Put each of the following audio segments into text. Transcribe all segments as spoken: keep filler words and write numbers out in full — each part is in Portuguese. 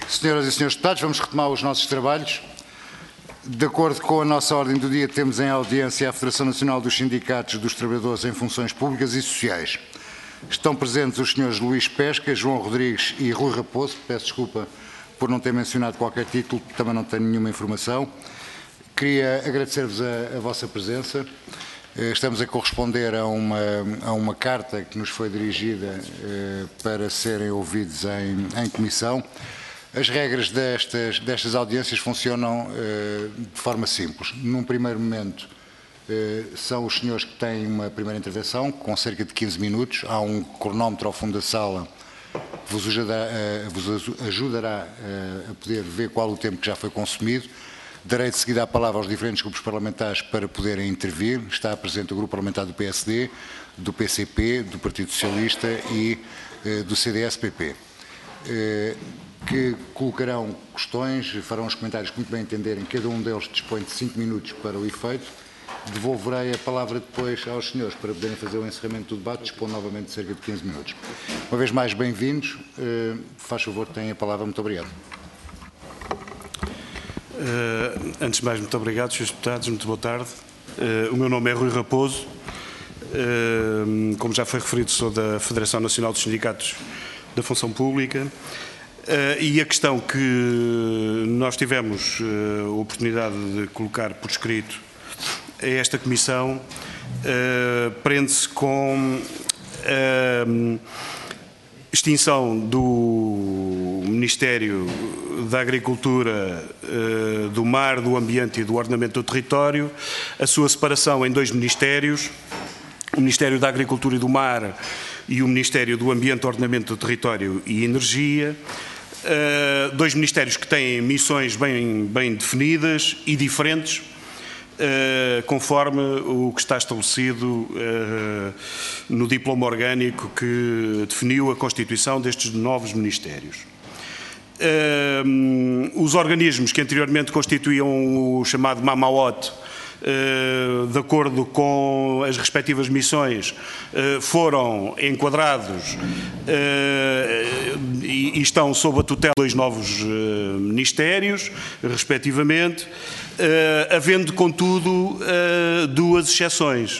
Senhoras e senhores deputados, vamos retomar os nossos trabalhos. De acordo com a nossa ordem do dia, temos em audiência a Federação Nacional dos Sindicatos dos Trabalhadores em Funções Públicas e Sociais. Estão presentes os senhores Luís Pesca, João Rodrigues e Rui Raposo. Peço desculpa por não ter mencionado qualquer título, também não tenho nenhuma informação. Queria agradecer-vos a, a vossa presença. Estamos a corresponder a uma, a uma carta que nos foi dirigida eh, para serem ouvidos em, em comissão. As regras destas, destas audiências funcionam eh, de forma simples. Num primeiro momento, eh, são os senhores que têm uma primeira intervenção, com cerca de quinze minutos. Há um cronómetro ao fundo da sala que vos ajudará, eh, vos ajudará eh, a poder ver qual o tempo que já foi consumido. Darei de seguida a palavra aos diferentes grupos parlamentares para poderem intervir. Está presente o grupo parlamentar do P S D, do P C P, do Partido Socialista e eh, do C D S P P. Eh, que colocarão questões, farão os comentários que muito bem entenderem. Cada um deles dispõe de cinco minutos para o efeito. Devolverei a palavra depois aos senhores para poderem fazer o encerramento do debate, dispõe novamente de cerca de quinze minutos. Uma vez mais, bem-vindos. Eh, faz favor, tenham a palavra. Muito obrigado. Uh, antes de mais, muito obrigado, senhores deputados, muito boa tarde. Uh, o meu nome é Rui Raposo, uh, como já foi referido, sou da Federação Nacional dos Sindicatos da Função Pública, uh, e a questão que nós tivemos uh, a oportunidade de colocar por escrito a esta Comissão uh, prende-se com uh, extinção do Ministério da Agricultura, do Mar, do Ambiente e do Ordenamento do Território, a sua separação em dois ministérios, o Ministério da Agricultura e do Mar e o Ministério do Ambiente, Ordenamento do Território e Energia, dois ministérios que têm missões bem, bem definidas e diferentes, Uh, conforme o que está estabelecido uh, no diploma orgânico que definiu a constituição destes novos ministérios. Uh, os organismos que anteriormente constituíam o chamado MAMAOT, uh, de acordo com as respectivas missões, uh, foram enquadrados uh, e, e estão sob a tutela de dois novos uh, ministérios, respectivamente, Uh, havendo, contudo, uh, duas exceções.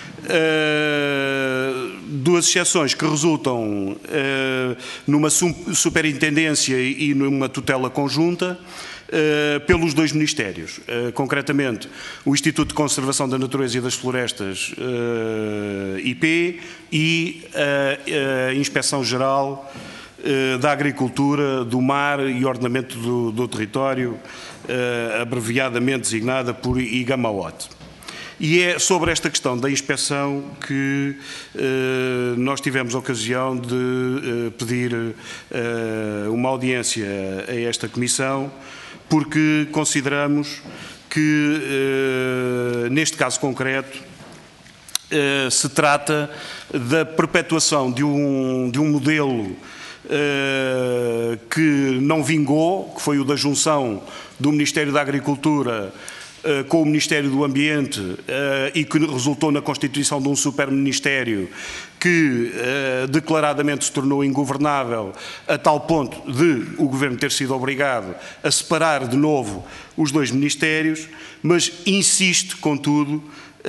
Uh, duas exceções que resultam uh, numa superintendência e numa tutela conjunta uh, pelos dois ministérios. Uh, concretamente, o Instituto de Conservação da Natureza e das Florestas, uh, I P, e a, a Inspeção-Geral uh, da Agricultura, do Mar e Ordenamento do, do Território, Uh, abreviadamente designada por IGAMAOT. E é sobre esta questão da inspeção que uh, nós tivemos a ocasião de uh, pedir uh, uma audiência a esta Comissão, porque consideramos que, uh, neste caso concreto, uh, se trata da perpetuação de um, de um modelo Uh, que não vingou, que foi o da junção do Ministério da Agricultura uh, com o Ministério do Ambiente uh, e que resultou na constituição de um superministério que uh, declaradamente se tornou ingovernável a tal ponto de o Governo ter sido obrigado a separar de novo os dois ministérios, mas insiste, contudo,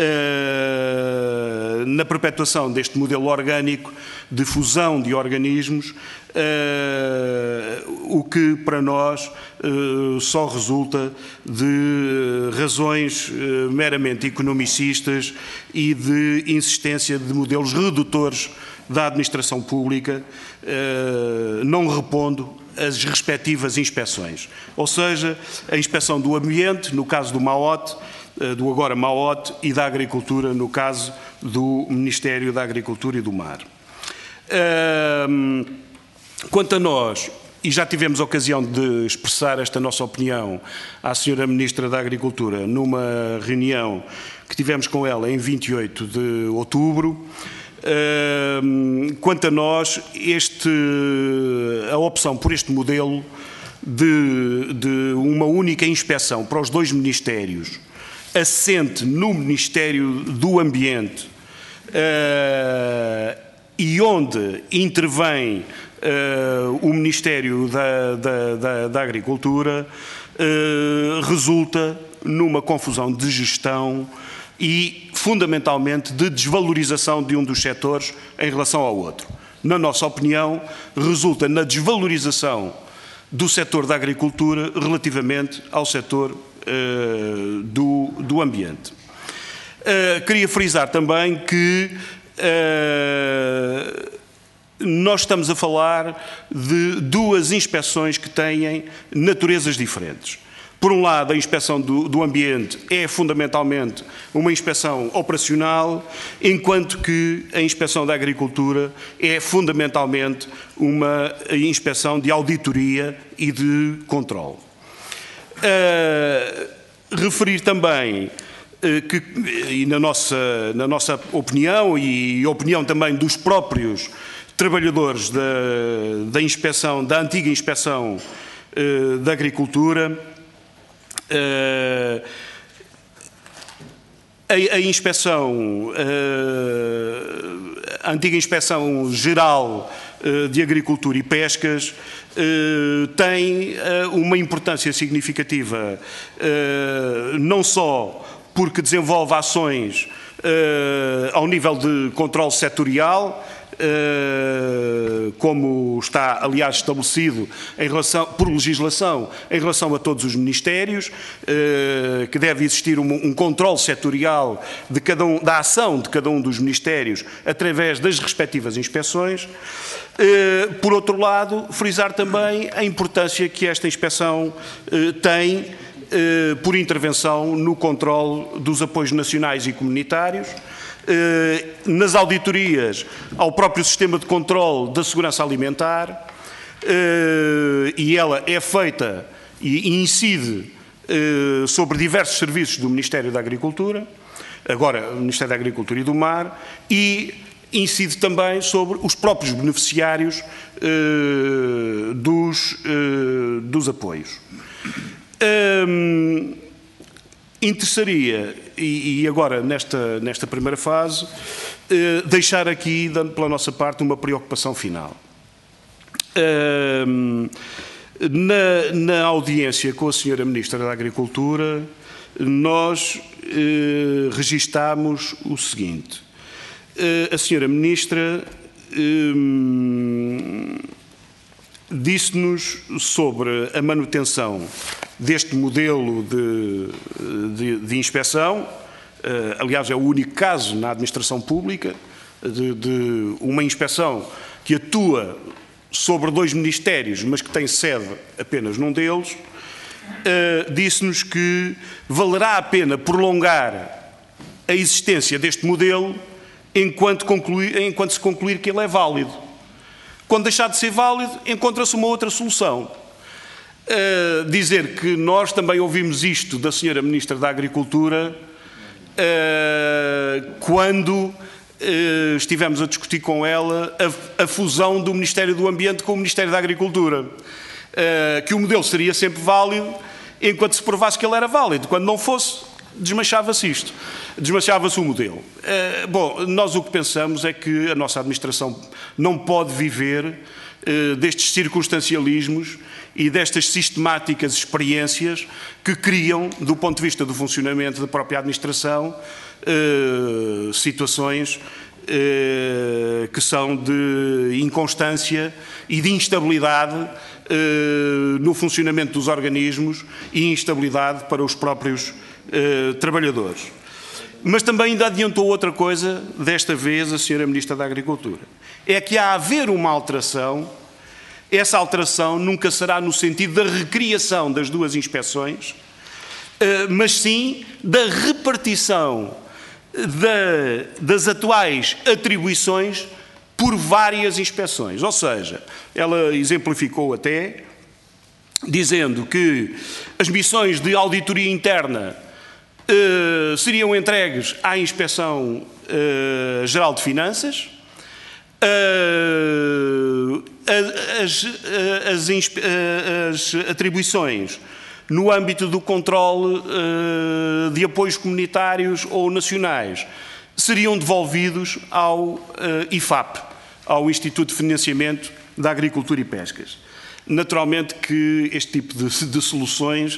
Uh, na perpetuação deste modelo orgânico de fusão de organismos, uh, o que para nós uh, só resulta de razões uh, meramente economicistas e de insistência de modelos redutores da administração pública, uh, não repondo as respectivas inspeções. Ou seja, a inspeção do ambiente, no caso do MAOT, do agora MAOT, e da Agricultura, no caso do Ministério da Agricultura e do Mar. Quanto a nós, e já tivemos a ocasião de expressar esta nossa opinião à senhora Ministra da Agricultura numa reunião que tivemos com ela em vinte e oito de outubro, quanto a nós, este, a opção por este modelo de, de uma única inspeção para os dois ministérios, assente no Ministério do Ambiente uh, e onde intervém uh, o Ministério da, da, da, da Agricultura uh, resulta numa confusão de gestão e, fundamentalmente, de desvalorização de um dos setores em relação ao outro. Na nossa opinião, resulta na desvalorização do setor da agricultura relativamente ao setor uh, do, do ambiente. Uh, queria frisar também que uh, nós estamos a falar de duas inspeções que têm naturezas diferentes. Por um lado, a inspeção do, do ambiente é fundamentalmente uma inspeção operacional, enquanto que a inspeção da agricultura é fundamentalmente uma inspeção de auditoria e de controle. Uh, referir também uh, que, e na nossa, na nossa opinião e opinião também dos próprios trabalhadores da, da inspeção, da antiga inspeção uh, da agricultura, Uh, a, a inspeção, uh, a antiga Inspeção Geral uh, de Agricultura e Pescas uh, tem uh, uma importância significativa, uh, não só porque desenvolve ações uh, ao nível de controle setorial, Uh, como está, aliás, estabelecido em relação, por legislação em relação a todos os ministérios, uh, que deve existir um, um controle setorial de cada um, da ação de cada um dos ministérios através das respectivas inspeções. Uh, por outro lado, frisar também a importância que esta inspeção uh, tem uh, por intervenção no controle dos apoios nacionais e comunitários, nas auditorias ao próprio sistema de controle da segurança alimentar, e ela é feita e incide sobre diversos serviços do Ministério da Agricultura, agora o Ministério da Agricultura e do Mar, e incide também sobre os próprios beneficiários dos, dos apoios. Interessaria, e agora nesta, nesta primeira fase, eh, deixar aqui, dando pela nossa parte, uma preocupação final. Eh, na, na audiência com a senhora Ministra da Agricultura, nós eh, registámos o seguinte. Eh, a senhora Ministra eh, disse-nos sobre a manutenção deste modelo de, de, de inspeção, uh, aliás é o único caso na administração pública, de, de uma inspeção que atua sobre dois ministérios, mas que tem sede apenas num deles, uh, disse-nos que valerá a pena prolongar a existência deste modelo enquanto, concluir, enquanto se concluir que ele é válido. Quando deixar de ser válido, encontra-se uma outra solução. Uh, dizer que nós também ouvimos isto da senhora Ministra da Agricultura uh, quando uh, estivemos a discutir com ela a, a fusão do Ministério do Ambiente com o Ministério da Agricultura. Uh, que o modelo seria sempre válido enquanto se provasse que ele era válido. Quando não fosse, desmanchava-se isto. Desmanchava-se o modelo. Uh, bom, nós o que pensamos é que a nossa administração não pode viver uh, destes circunstancialismos e destas sistemáticas experiências que criam, do ponto de vista do funcionamento da própria administração, eh, situações eh, que são de inconstância e de instabilidade eh, no funcionamento dos organismos e instabilidade para os próprios eh, trabalhadores. Mas também ainda adiantou outra coisa, desta vez a senhora Ministra da Agricultura, é que há a haver uma alteração. Essa alteração nunca será no sentido da recriação das duas inspeções, mas sim da repartição da, das atuais atribuições por várias inspeções. Ou seja, ela exemplificou até, dizendo que as missões de auditoria interna eh, seriam entregues à Inspeção eh, Geral de Finanças, Uh, as, as, as, as atribuições no âmbito do controle uh, de apoios comunitários ou nacionais seriam devolvidos ao uh, I F A P, ao Instituto de Financiamento da Agricultura e Pescas. Naturalmente que este tipo de, de soluções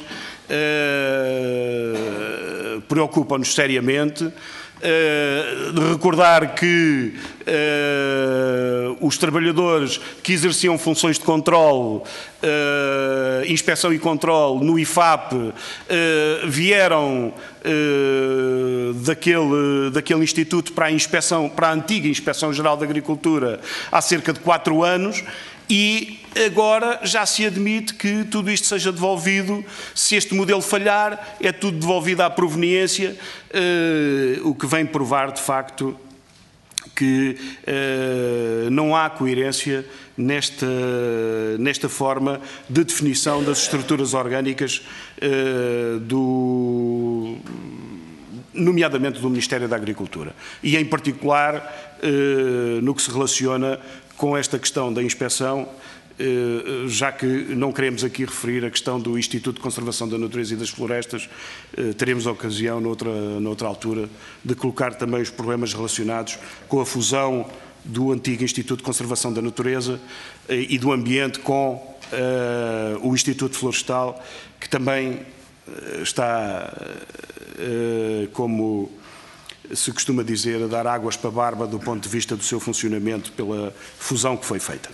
uh, preocupam-nos seriamente. Uh, recordar que uh, os trabalhadores que exerciam funções de controle, uh, inspeção e controle no I F A P uh, vieram uh, daquele, daquele instituto para a, inspeção, para a antiga Inspeção-Geral da Agricultura há cerca de quatro anos. E agora já se admite que tudo isto seja devolvido. Se este modelo falhar, é tudo devolvido à proveniência, eh, o que vem provar, de facto, que eh, não há coerência nesta, nesta forma de definição das estruturas orgânicas, eh, do, nomeadamente do Ministério da Agricultura. E, em particular, eh, no que se relaciona com esta questão da inspeção, já que não queremos aqui referir a questão do Instituto de Conservação da Natureza e das Florestas, teremos a ocasião, noutra, noutra altura, de colocar também os problemas relacionados com a fusão do antigo Instituto de Conservação da Natureza e do Ambiente com uh, o Instituto Florestal, que também está uh, como se costuma dizer, a dar águas para a barba do ponto de vista do seu funcionamento pela fusão que foi feita.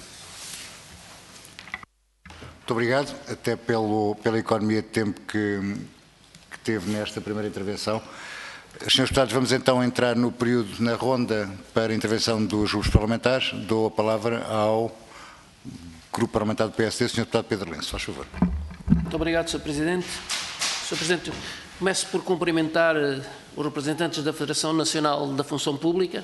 Muito obrigado, até pelo, pela economia de tempo que, que teve nesta primeira intervenção. Senhores Deputados, vamos então entrar no período, na ronda para a intervenção dos grupos parlamentares. Dou a palavra ao Grupo Parlamentar do P S D, senhor Deputado Pedro Lenço, faz favor. Muito obrigado, senhor Presidente. senhor Presidente, começo por cumprimentar os representantes da Federação Nacional da Função Pública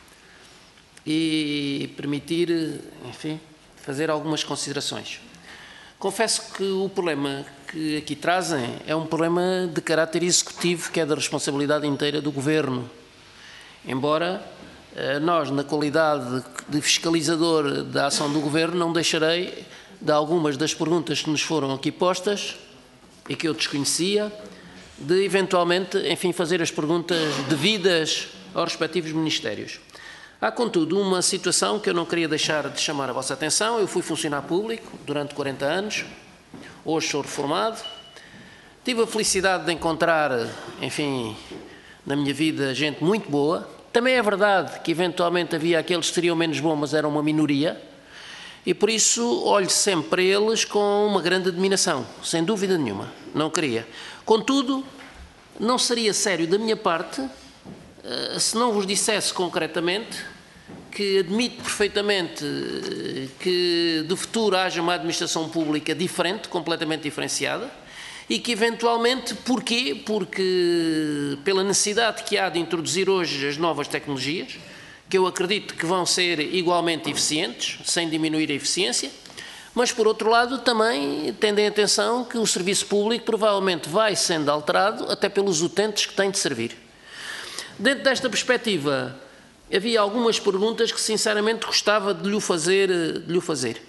e permitir, enfim, fazer algumas considerações. Confesso que o problema que aqui trazem é um problema de caráter executivo, que é da responsabilidade inteira do Governo. Embora nós, na qualidade de fiscalizador da ação do Governo, não deixarei de algumas das perguntas que nos foram aqui postas e que eu desconhecia, de eventualmente, enfim, fazer as perguntas devidas aos respectivos ministérios. Há, contudo, uma situação que eu não queria deixar de chamar a vossa atenção. Eu fui funcionário público durante quarenta anos, hoje sou reformado. Tive a felicidade de encontrar, enfim, na minha vida, gente muito boa. Também é verdade que, eventualmente, havia aqueles que seriam menos bons, mas eram uma minoria. E, por isso, olho sempre para eles com uma grande admiração, sem dúvida nenhuma. Não queria. Contudo, não seria sério da minha parte se não vos dissesse concretamente que admito perfeitamente que do futuro haja uma administração pública diferente, completamente diferenciada, e que eventualmente, porquê? Porque pela necessidade que há de introduzir hoje as novas tecnologias, que eu acredito que vão ser igualmente eficientes, sem diminuir a eficiência, mas por outro lado também tendem atenção que o serviço público provavelmente vai sendo alterado até pelos utentes que têm de servir. Dentro desta perspectiva, havia algumas perguntas que sinceramente gostava de lhe fazer. De lhe fazer.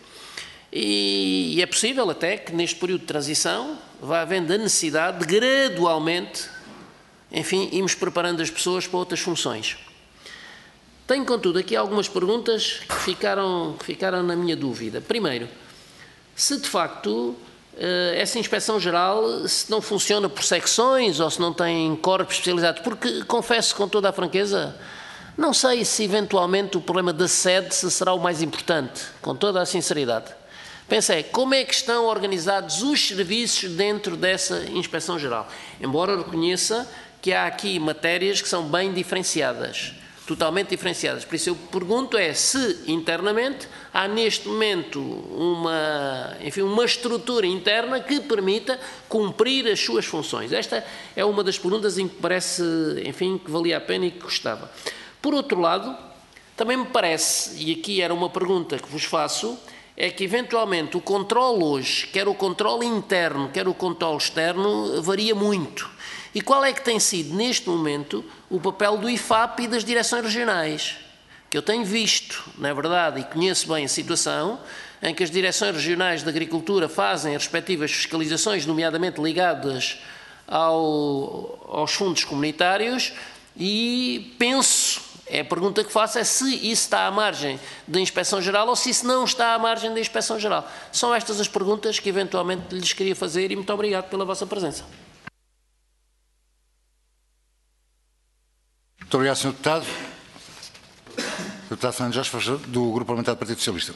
E é possível até que neste período de transição vá havendo a necessidade de gradualmente, enfim, irmos preparando as pessoas para outras funções. Tenho, contudo, aqui algumas perguntas que ficaram, que ficaram na minha dúvida. Primeiro, se de facto essa inspeção-geral se não funciona por secções ou se não tem corpos especializados, porque, confesso com toda a franqueza, não sei se eventualmente o problema da sede se será o mais importante, com toda a sinceridade. Pensei, como é que estão organizados os serviços dentro dessa inspeção-geral? Embora reconheça que há aqui matérias que são bem diferenciadas, totalmente diferenciadas. Por isso eu pergunto é se internamente há neste momento uma, enfim, uma estrutura interna que permita cumprir as suas funções. Esta é uma das perguntas em que parece, enfim, que valia a pena e que gostava. Por outro lado, também me parece, e aqui era uma pergunta que vos faço, é que eventualmente o controle hoje, quer o controle interno, quer o controle externo, varia muito. E qual é que tem sido, neste momento, o papel do I F A P e das direções regionais? Que eu tenho visto, não é verdade, e conheço bem a situação, em que as direções regionais de agricultura fazem as respectivas fiscalizações, nomeadamente ligadas ao, aos fundos comunitários, e penso, É a pergunta que faço é se isso está à margem da Inspeção-Geral ou se isso não está à margem da Inspeção-Geral. São estas as perguntas que eventualmente lhes queria fazer e muito obrigado pela vossa presença. Muito obrigado, senhor Deputado. Deputado Fernando Jorge, do Grupo Parlamentar do Partido Socialista.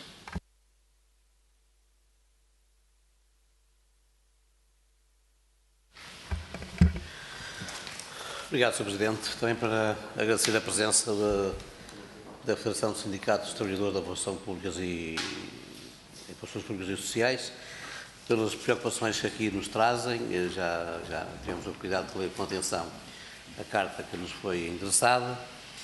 Obrigado, senhor Presidente. Também para agradecer a presença da, da Federação de Sindicatos de Trabalhadores da Função Públicas e, e Funções Públicas e Sociais, pelas preocupações que aqui nos trazem. Já, já tivemos o cuidado de ler com atenção a carta que nos foi endereçada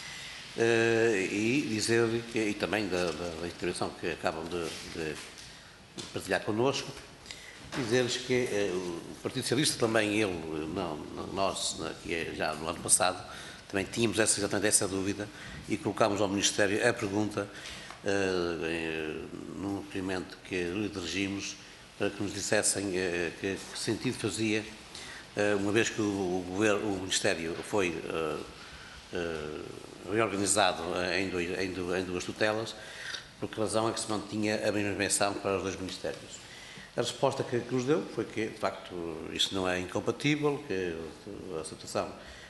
e dizer-lhe, e também da, da, da intervenção que acabam de, de partilhar connosco, dizer-lhes que eh, o Partido Socialista também, ele, não, nós, que é já no ano passado, também tínhamos essa, exatamente essa dúvida e colocámos ao Ministério a pergunta eh, num requerimento que lhe dirigimos para que nos dissessem eh, que, que sentido fazia, eh, uma vez que o, o, governo, o Ministério foi eh, eh, reorganizado em, dois, em, duas, em duas tutelas, por que razão é que se mantinha a mesma dimensão para os dois Ministérios. A resposta que, que nos deu foi que, de facto, isso não é incompatível, que a situação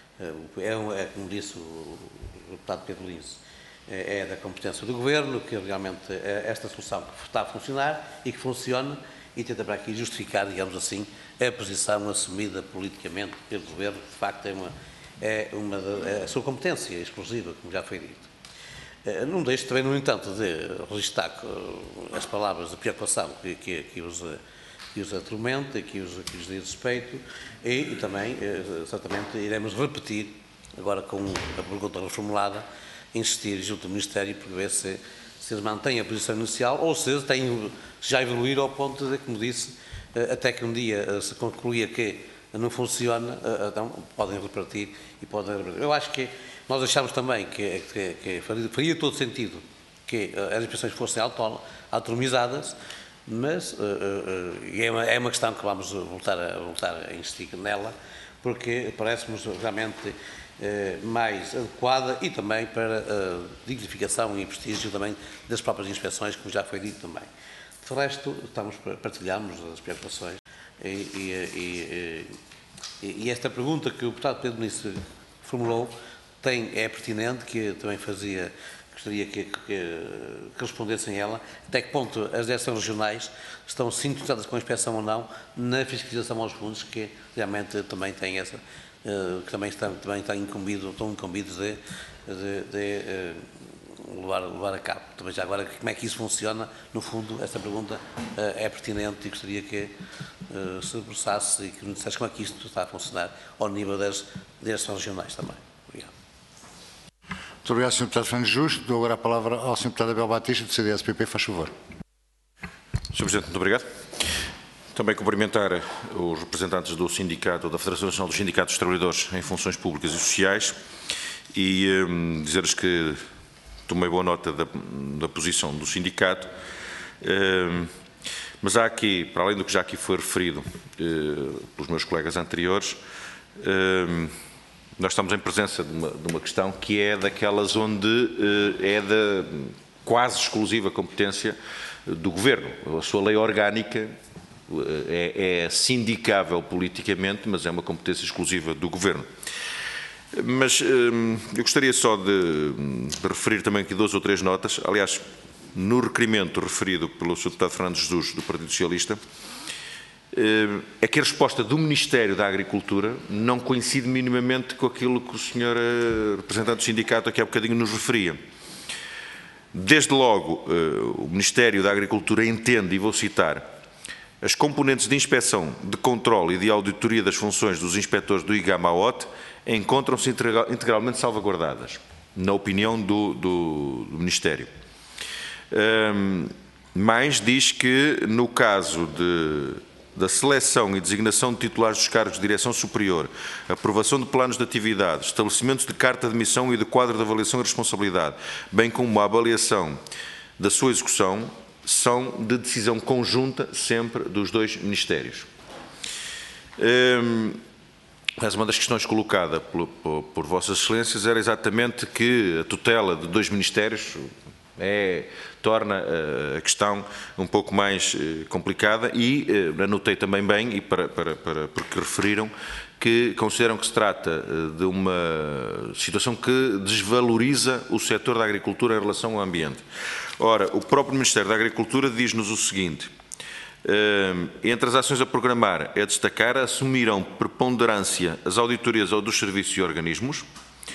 é, é como disse o deputado Pedro Lins, é, é da competência do Governo, que realmente é esta solução que está a funcionar e que funciona e tenta para aqui justificar, digamos assim, a posição assumida politicamente pelo Governo, que de facto é, uma, é, uma, é a sua competência exclusiva, como já foi dito. Não deixo também, no entanto, de registrar as palavras de preocupação que, que, que, os, que os atormenta e que os, que os diz respeito e, e também, certamente, iremos repetir, agora com a pergunta reformulada, insistir junto do Ministério para ver se, se eles mantêm a posição inicial ou se eles têm, já evoluir ao ponto de, como disse, até que um dia se concluía que não funciona, então podem repartir e podem repartir. Eu acho que nós achamos também que, que, que faria, faria todo sentido que as inspeções fossem autonomizadas, mas uh, uh, é, uma, é uma questão que vamos voltar a, voltar a insistir nela, porque parece-nos realmente uh, mais adequada e também para a dignificação e prestígio também das próprias inspeções, como já foi dito também. De resto, estamos, partilhamos as preocupações e, e, e, e, e esta pergunta que o deputado Pedro Ministro formulou tem, é pertinente, que também fazia, gostaria que, que, que respondessem ela, até que ponto as direções regionais estão sintonizadas com a inspeção ou não na fiscalização aos fundos, que realmente também tem essa, que também estão, também estão incumbidos, estão incumbidos de, de, de levar, levar a cabo. Também já agora, como é que isso funciona, no fundo, esta pergunta é pertinente e gostaria que se debruçasse e que nos dissesse como é que isto está a funcionar ao nível das direções regionais também. Muito obrigado, senhor Deputado Fernando Justo. Dou agora a palavra ao senhor Deputado Abel Batista, do C D S P P. Faz favor. senhor Presidente, muito obrigado. Também cumprimentar os representantes do Sindicato, da Federação Nacional dos Sindicatos de Trabalhadores em Funções Públicas e Sociais e um, dizer-lhes que tomei boa nota da, da posição do sindicato, um, mas há aqui, para além do que já aqui foi referido uh, pelos meus colegas anteriores, um, nós estamos em presença de uma, de uma questão que é daquelas onde uh, é da quase exclusiva competência do Governo. A sua lei orgânica uh, é, é sindicável politicamente, mas é uma competência exclusiva do Governo. Mas uh, eu gostaria só de, de referir também aqui duas ou três notas. Aliás, no requerimento referido pelo senhor Deputado Fernando Jesus, do Partido Socialista, é que a resposta do Ministério da Agricultura não coincide minimamente com aquilo que o senhor representante do sindicato aqui há bocadinho nos referia. Desde logo, o Ministério da Agricultura entende, e vou citar, as componentes de inspeção, de controle e de auditoria das funções dos inspectores do IGAM-AOT encontram-se integralmente salvaguardadas, na opinião do, do, do Ministério. Um, mais diz que, no caso de da seleção e designação de titulares dos cargos de direção superior, aprovação de planos de atividade, estabelecimentos de carta de missão e de quadro de avaliação e responsabilidade, bem como a avaliação da sua execução, são de decisão conjunta sempre dos dois Ministérios. Mas uma das questões colocada por, por, por Vossas Excelências era exatamente que a tutela de dois ministérios é, torna a questão um pouco mais complicada e anotei também bem, e para, para, para, porque referiram, que consideram que se trata de uma situação que desvaloriza o setor da agricultura em relação ao ambiente. Ora, o próprio Ministério da Agricultura diz-nos o seguinte: entre as ações a programar é destacar, assumirão preponderância as auditorias dos serviços e organismos,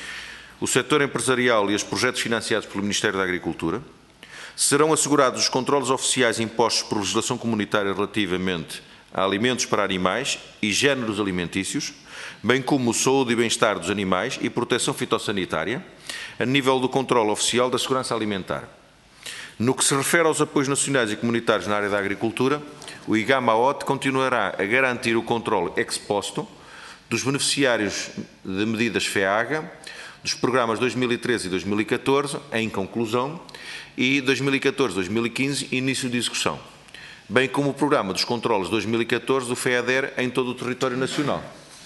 o setor empresarial e os projetos financiados pelo Ministério da Agricultura, serão assegurados os controles oficiais impostos por legislação comunitária relativamente a alimentos para animais e géneros alimentícios, bem como saúde e bem-estar dos animais e proteção fitossanitária, a nível do controle oficial da segurança alimentar. No que se refere aos apoios nacionais e comunitários na área da agricultura, o IGAMA-O T continuará a garantir o controle ex posto dos beneficiários de medidas FEAGA, dos programas dois mil e treze e dois mil e catorze, em conclusão, e dois mil e catorze a dois mil e quinze, início de execução, bem como o programa dos controles dois mil e catorze do FEADER em todo o território nacional.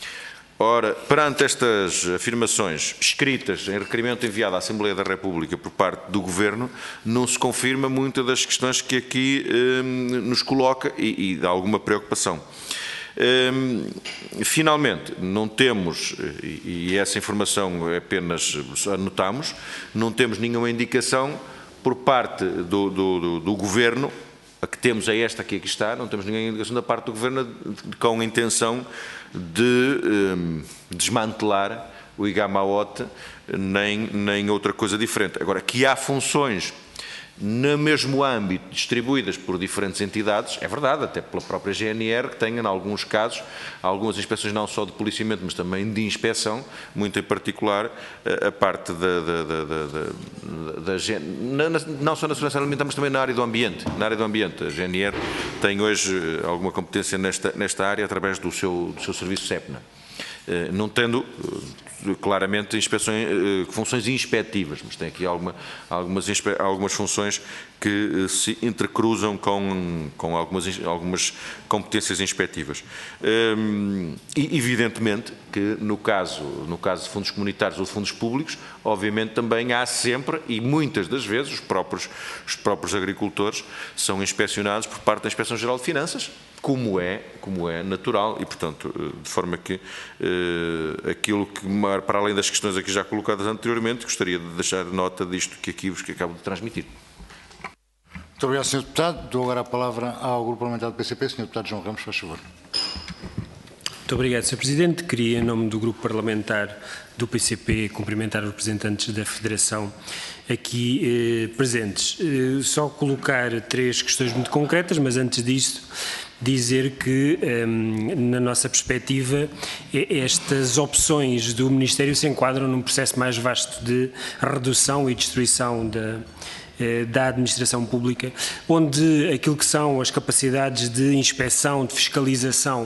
Ora, perante estas afirmações escritas em requerimento enviado à Assembleia da República por parte do Governo, não se confirma muitas das questões que aqui eh, nos coloca e, e dá alguma preocupação. Eh, finalmente, não temos, e, e essa informação apenas anotamos, não temos nenhuma indicação por parte do, do, do, do Governo. A que temos é esta que aqui está, não temos nenhuma indicação da parte do Governo com a intenção de um, desmantelar o IGAMA-O T, nem, nem outra coisa diferente. Agora, que há funções no mesmo âmbito distribuídas por diferentes entidades, é verdade, até pela própria G N R, que tem, em alguns casos, algumas inspeções não só de policiamento, mas também de inspeção, muito em particular a parte da, da, da, da, da, da não só na segurança alimentar, mas também na área do ambiente. Na área do ambiente, a G N R tem hoje alguma competência nesta, nesta área através do seu, do seu serviço SEPNA. Não tendo claramente inspeções, funções inspectivas, mas tem aqui alguma, algumas, algumas funções que se entrecruzam com, com algumas, algumas competências inspectivas. E evidentemente que no caso, no caso de fundos comunitários ou de fundos públicos, obviamente também há sempre, e muitas das vezes, os próprios, os próprios agricultores são inspecionados por parte da Inspeção-Geral de Finanças, como é, como é natural, e portanto, de forma que eh, aquilo que, para além das questões aqui já colocadas anteriormente, gostaria de deixar nota disto que aqui vos que acabo de transmitir. Muito obrigado, senhor Deputado. Dou agora a palavra ao Grupo Parlamentar do P C P, senhor Deputado João Ramos, faz favor. Muito obrigado, senhor Presidente. Queria, em nome do Grupo Parlamentar do P C P, cumprimentar os representantes da Federação aqui eh, presentes. Eh, só colocar três questões muito concretas, mas antes disto, dizer que, na nossa perspectiva, estas opções do Ministério se enquadram num processo mais vasto de redução e destruição da, da administração pública, onde aquilo que são as capacidades de inspeção, de fiscalização,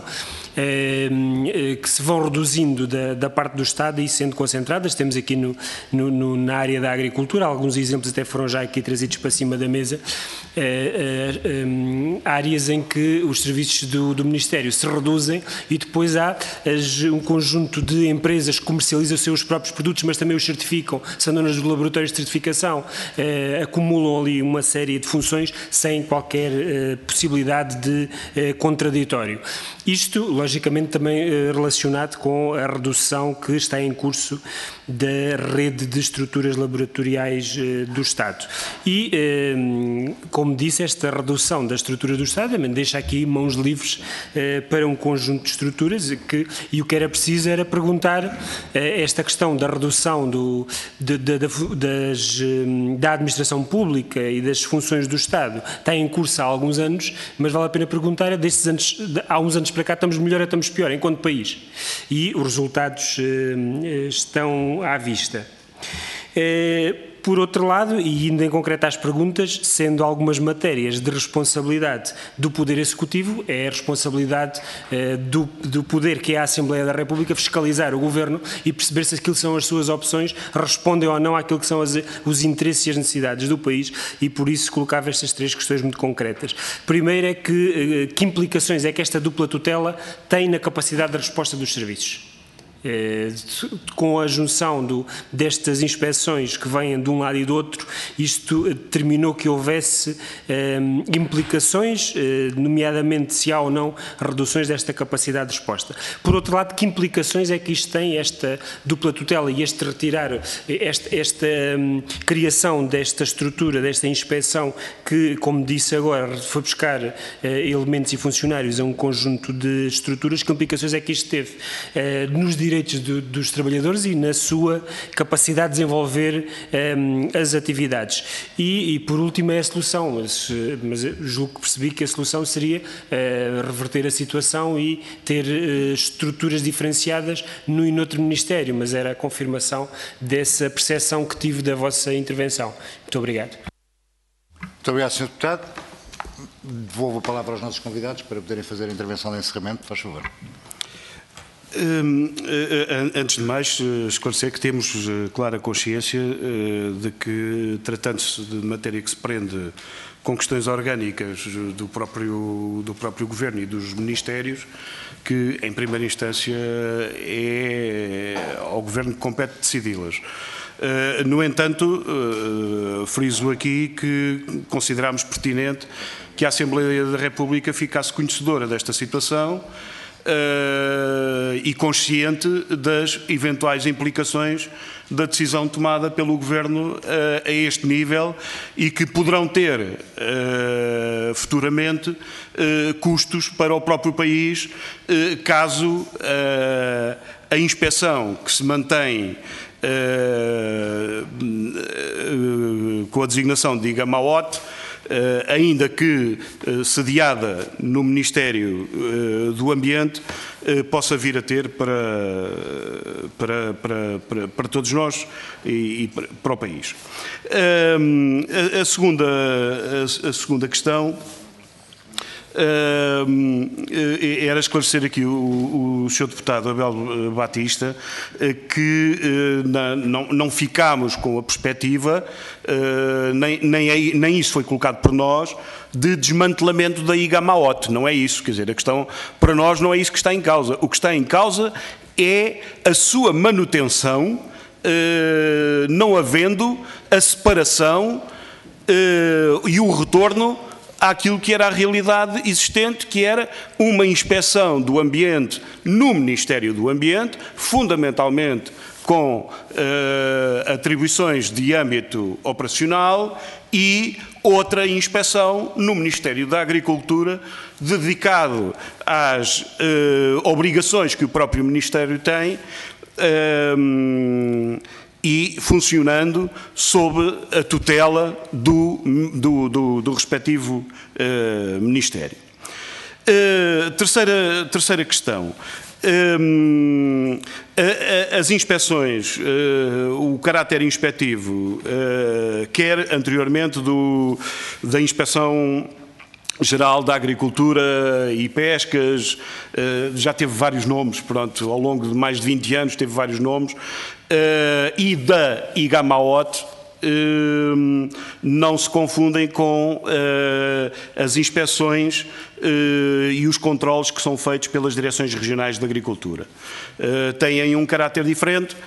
que se vão reduzindo da, da parte do Estado e sendo concentradas. Temos aqui no, no, no, na área da agricultura, alguns exemplos até foram já aqui trazidos para cima da mesa, eh, eh, áreas em que os serviços do, do Ministério se reduzem e depois há as, um conjunto de empresas que comercializam os seus próprios produtos, mas também os certificam, são donas dos laboratórios de certificação, eh, acumulam ali uma série de funções sem qualquer eh, possibilidade de eh, contraditório. Isto, logicamente, também relacionado com a redução que está em curso da rede de estruturas laboratoriais do Estado. E, como disse, esta redução da estrutura do Estado também deixa aqui mãos livres para um conjunto de estruturas que, e o que era preciso era perguntar esta questão da redução do, de, de, de, das, da administração pública e das funções do Estado está em curso há alguns anos, mas vale a pena perguntar, destes anos, há uns anos para cá estamos melhor ou estamos pior enquanto país? E os resultados eh, estão à vista. Eh, por outro lado, e indo em concreto às perguntas, sendo algumas matérias de responsabilidade do Poder Executivo, é a responsabilidade eh, do, do Poder, que é a Assembleia da República, fiscalizar o Governo e perceber se aquilo que são as suas opções respondem ou não àquilo que são as, os interesses e as necessidades do país, e por isso colocava estas três questões muito concretas. Primeiro é que, que implicações é que esta dupla tutela tem na capacidade de resposta dos serviços? Com a junção do, destas inspeções que vêm de um lado e do outro, isto determinou que houvesse implicações, nomeadamente se há ou não reduções desta capacidade de resposta. Por outro lado, que implicações é que isto tem, esta dupla tutela e este retirar, esta, esta um, criação desta estrutura, desta inspeção que, como disse agora, foi buscar uh, elementos e funcionários a um conjunto de estruturas, que implicações é que isto teve uh, nos direitos do, dos trabalhadores e na sua capacidade de desenvolver um, as atividades. E, e, por último, é a solução, mas, mas julgo que percebi que a solução seria uh, reverter a situação e ter uh, estruturas diferenciadas no e noutro Ministério, mas era a confirmação dessa percepção que tive da vossa intervenção. Muito obrigado. Muito obrigado, senhor Deputado. Devolvo a palavra aos nossos convidados para poderem fazer a intervenção de encerramento. Faz favor. Antes de mais, esclarecer que temos clara consciência de que, tratando-se de matéria que se prende com questões orgânicas do próprio, do próprio Governo e dos Ministérios, que, em primeira instância, é ao Governo que compete decidi-las. No entanto, friso aqui que consideramos pertinente que a Assembleia da República ficasse conhecedora desta situação e consciente das eventuais implicações da decisão tomada pelo Governo a este nível e que poderão ter futuramente custos para o próprio país caso a inspeção que se mantém com a designação de Igamaote, ainda que sediada no Ministério do Ambiente, possa vir a ter para, para, para, para, para todos nós e, e para o país. A, a, segunda, a, a segunda questão Uh, era esclarecer aqui o, o senhor Deputado Abel Batista uh, que uh, na, não, não ficámos com a perspectiva, uh, nem, nem, nem isso foi colocado por nós, de desmantelamento da Igamaote. Não é isso, quer dizer, a questão para nós não é isso que está em causa. O que está em causa é a sua manutenção, uh, não havendo a separação uh, e o retorno àquilo que era a realidade existente, que era uma inspeção do ambiente no Ministério do Ambiente, fundamentalmente com uh, atribuições de âmbito operacional, e outra inspeção no Ministério da Agricultura, dedicado às uh, obrigações que o próprio Ministério tem, uh, e funcionando sob a tutela do, do, do, do respectivo uh, Ministério. Uh, terceira, terceira questão. Uh, as inspeções, uh, o caráter inspectivo, uh, quer anteriormente do, da inspeção Geral da Agricultura e Pescas, já teve vários nomes, pronto, ao longo de mais de vinte anos teve vários nomes, e da Igamaote não se confundem com as inspeções e os controles que são feitos pelas Direções Regionais de Agricultura. Têm um caráter diferente,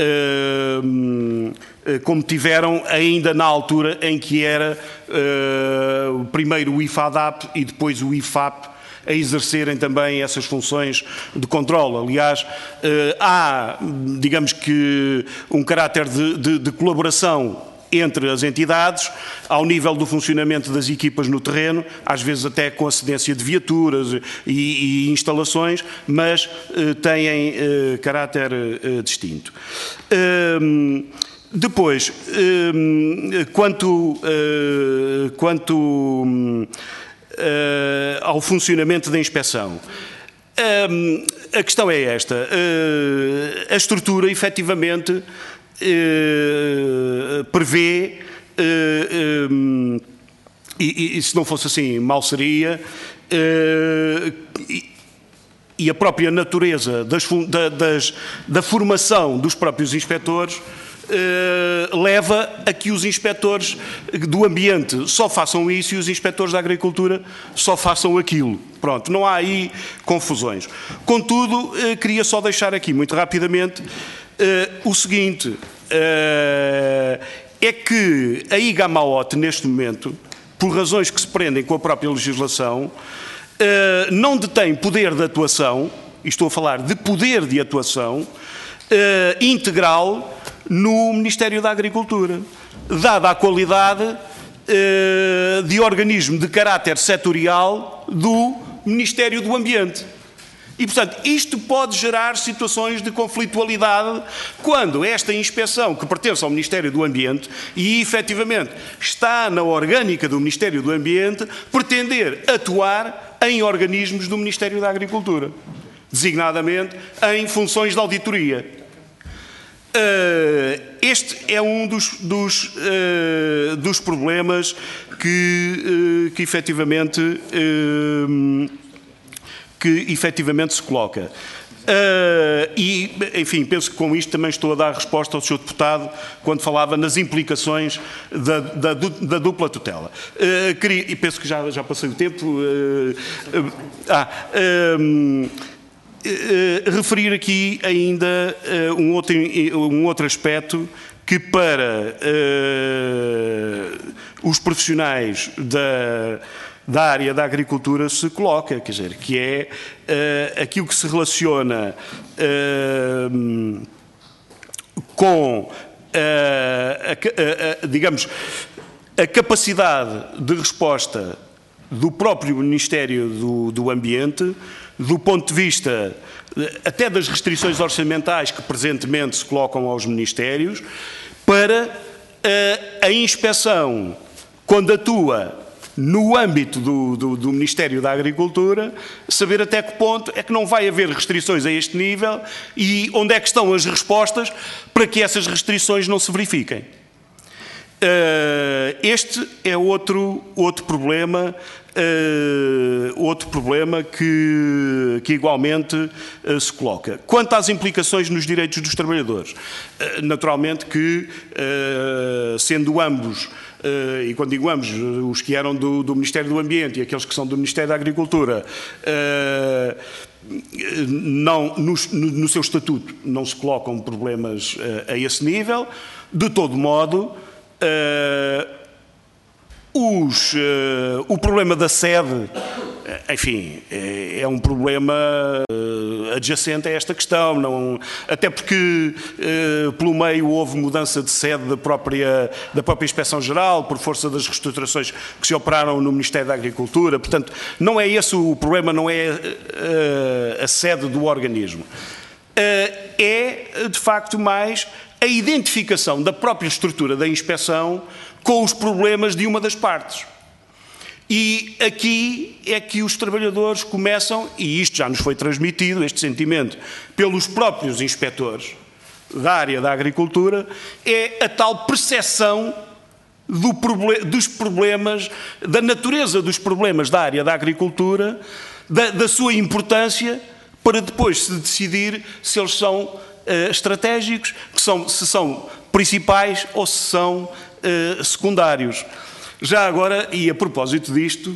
como tiveram ainda na altura em que era uh, primeiro o IFADAP e depois o IFAP a exercerem também essas funções de controle. Aliás, uh, há, digamos que, um caráter de, de, de colaboração entre as entidades, ao nível do funcionamento das equipas no terreno, às vezes até com a cedência de viaturas e, e instalações, mas uh, têm uh, caráter uh, distinto. Uh, depois, uh, quanto, uh, quanto uh, ao funcionamento da inspeção, uh, a questão é esta. Uh, a estrutura, efetivamente, Uh, prevê, uh, um, e, e se não fosse assim, mal seria, uh, e, e a própria natureza das, da, das, da formação dos próprios inspectores uh, leva a que os inspectores do ambiente só façam isso e os inspectores da agricultura só façam aquilo. Pronto, não há aí confusões. Contudo, uh, queria só deixar aqui, muito rapidamente, uh, o seguinte, uh, é que a I G A Maote, neste momento, por razões que se prendem com a própria legislação, uh, não detém poder de atuação, e estou a falar de poder de atuação, uh, integral no Ministério da Agricultura, dada a qualidade uh, de organismo de caráter setorial do Ministério do Ambiente. E, portanto, isto pode gerar situações de conflitualidade quando esta inspeção, que pertence ao Ministério do Ambiente e, efetivamente, está na orgânica do Ministério do Ambiente, pretender atuar em organismos do Ministério da Agricultura, designadamente em funções de auditoria. Uh, este é um dos, dos, uh, dos problemas que, uh, que efetivamente... Uh, que efetivamente se coloca. Uh, e, enfim, penso que com isto também estou a dar resposta ao senhor deputado quando falava nas implicações da, da, da dupla tutela. Uh, queria, e penso que já, já passei o tempo. Uh, uh, ah, uh, uh, referir aqui ainda uh, um, outro, um outro aspecto que para uh, os profissionais da da área da agricultura se coloca, quer dizer, que é uh, aquilo que se relaciona uh, com, uh, a, a, a, digamos, a capacidade de resposta do próprio Ministério do, do Ambiente, do ponto de vista até das restrições orçamentais que presentemente se colocam aos Ministérios, para uh, a inspeção, quando atua no âmbito do, do, do Ministério da Agricultura, saber até que ponto é que não vai haver restrições a este nível e onde é que estão as respostas para que essas restrições não se verifiquem. Uh, este é outro, outro problema, uh, outro problema que, que igualmente uh, se coloca. Quanto às implicações nos direitos dos trabalhadores, uh, naturalmente que, uh, sendo ambos, Uh, e quando digo ambos, os que eram do, do Ministério do Ambiente e aqueles que são do Ministério da Agricultura, uh, não, no, no seu estatuto não se colocam problemas uh, a esse nível. De todo modo, uh, os, uh, o problema da sede, enfim, é, é um problema uh, adjacente a esta questão, não, até porque uh, pelo meio houve mudança de sede da própria, da própria Inspeção-Geral, por força das reestruturações que se operaram no Ministério da Agricultura, portanto, não é esse o problema, não é uh, a sede do organismo. Uh, é, de facto, mais a identificação da própria estrutura da inspeção com os problemas de uma das partes. E aqui é que os trabalhadores começam, e isto já nos foi transmitido, este sentimento, pelos próprios inspectores da área da agricultura, é a tal percepção do proble- dos problemas, da natureza dos problemas da área da agricultura, da, da sua importância, para depois se decidir se eles são uh, estratégicos, que são, se são principais ou se são uh, secundários. Já agora, e a propósito disto,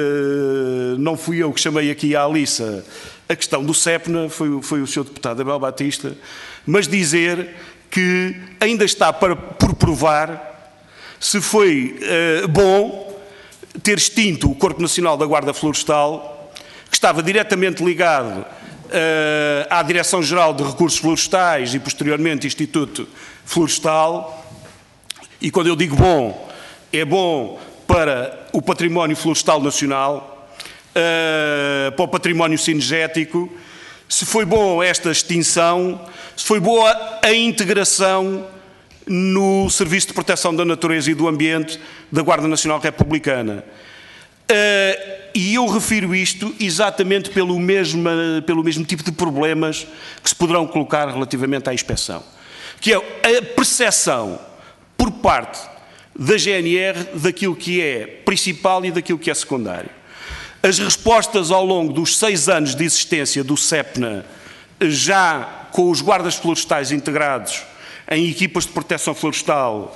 não fui eu que chamei aqui à Alissa a questão do SEPNA, foi, foi o senhor deputado Abel Batista, mas dizer que ainda está para, por provar se foi uh, bom ter extinto o Corpo Nacional da Guarda Florestal, que estava diretamente ligado uh, à Direção-Geral de Recursos Florestais e, posteriormente, Instituto Florestal. E quando eu digo bom, é bom para o património florestal nacional, uh, para o património cinegético, se foi bom esta extinção, se foi boa a integração no Serviço de Proteção da Natureza e do Ambiente da Guarda Nacional Republicana. Uh, e eu refiro isto exatamente pelo mesmo, pelo mesmo tipo de problemas que se poderão colocar relativamente à inspeção, que é a percepção por parte da G N R daquilo que é principal e daquilo que é secundário. As respostas ao longo dos seis anos de existência do SEPNA, já com os guardas florestais integrados em equipas de proteção florestal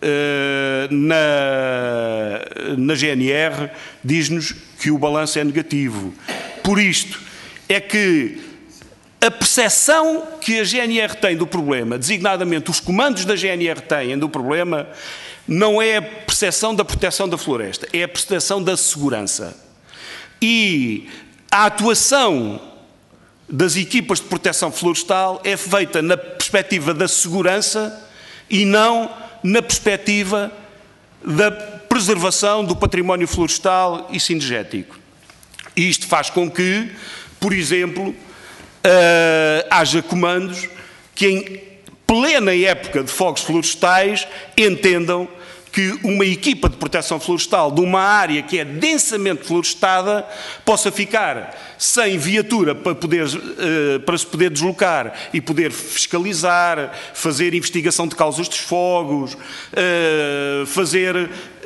na, na G N R, diz-nos que o balanço é negativo. Por isto, é que a percepção que a G N R tem do problema, designadamente os comandos da G N R têm do problema, não é a percepção da proteção da floresta, é a percepção da segurança. E a atuação das equipas de proteção florestal é feita na perspectiva da segurança e não na perspectiva da preservação do património florestal e cinegético. E isto faz com que, por exemplo, uh, haja comandos que em plena época de fogos florestais entendam que uma equipa de proteção florestal de uma área que é densamente florestada possa ficar sem viatura para, poder, para se poder deslocar e poder fiscalizar, fazer investigação de causas dos fogos, fazer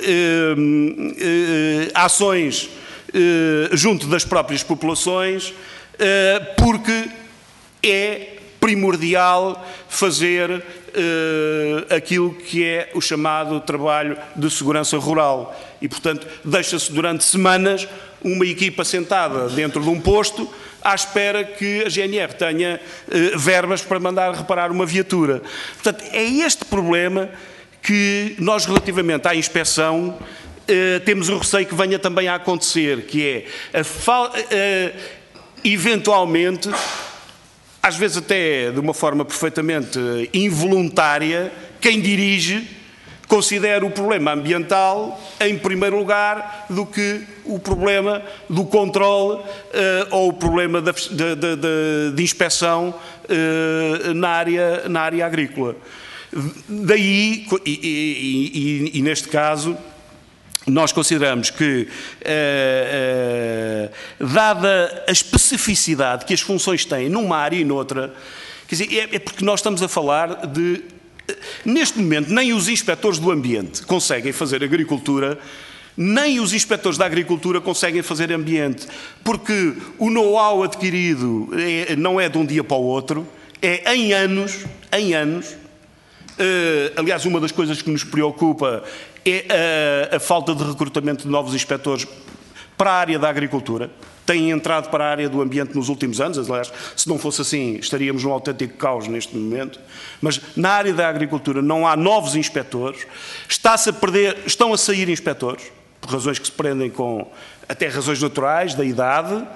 ações junto das próprias populações, porque é primordial fazer uh, aquilo que é o chamado trabalho de segurança rural. E, portanto, deixa-se durante semanas uma equipa sentada dentro de um posto à espera que a G N R tenha uh, verbas para mandar reparar uma viatura. Portanto, é este problema que nós, relativamente à inspeção, uh, temos o receio que venha também a acontecer, que é, a fal- uh, eventualmente, às vezes até de uma forma perfeitamente involuntária, quem dirige considera o problema ambiental em primeiro lugar do que o problema do controle uh, ou o problema da, de, de, de, de inspeção uh, na, área, na área agrícola. Daí, e, e, e, e neste caso, nós consideramos que, uh, uh, dada a especificidade que as funções têm numa área e noutra, quer dizer, é, é porque nós estamos a falar de... Neste momento, nem os inspectores do ambiente conseguem fazer agricultura, nem os inspectores da agricultura conseguem fazer ambiente, porque o know-how adquirido é, não é de um dia para o outro, é em anos, em anos. Uh, aliás, uma das coisas que nos preocupa é a, a falta de recrutamento de novos inspectores para a área da agricultura. Têm entrado para a área do ambiente nos últimos anos, aliás, se não fosse assim, estaríamos num autêntico caos neste momento, mas na área da agricultura não há novos inspectores, está-se a perder, estão a sair inspectores, por razões que se prendem com até razões naturais, da idade, uh,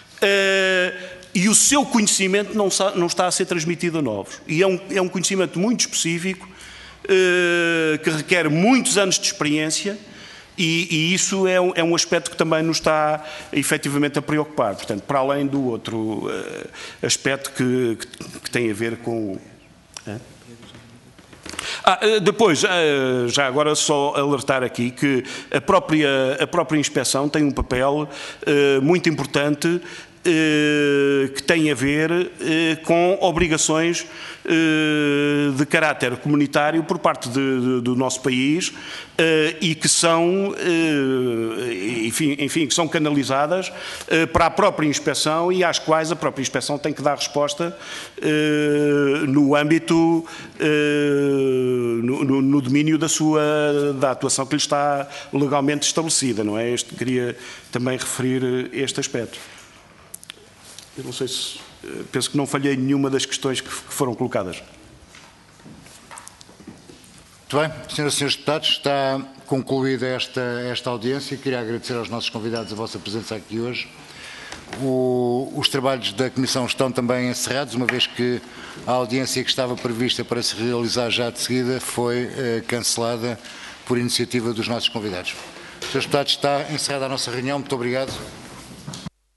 e o seu conhecimento não, não está a ser transmitido a novos. E é um, é um conhecimento muito específico, uh, que requer muitos anos de experiência, e, e isso é um, é um aspecto que também nos está efetivamente a preocupar. Portanto, para além do outro uh, aspecto que, que, que tem a ver com... É? Ah, depois, já agora só alertar aqui que a própria, a própria inspeção tem um papel uh, muito importante que tem a ver com obrigações de caráter comunitário por parte de, de, do nosso país e que são, enfim, enfim, que são canalizadas para a própria inspeção e às quais a própria inspeção tem que dar resposta no âmbito, no, no domínio da sua, da atuação que lhe está legalmente estabelecida, não é? Este, queria também referir este aspecto. Eu não sei se... Penso que não falhei nenhuma das questões que foram colocadas. Muito bem. Senhoras e senhores deputados, está concluída esta, esta audiência. Queria agradecer aos nossos convidados a vossa presença aqui hoje. O, os trabalhos da Comissão estão também encerrados, uma vez que a audiência que estava prevista para se realizar já de seguida foi eh, cancelada por iniciativa dos nossos convidados. Senhores deputados, está encerrada a nossa reunião. Muito obrigado.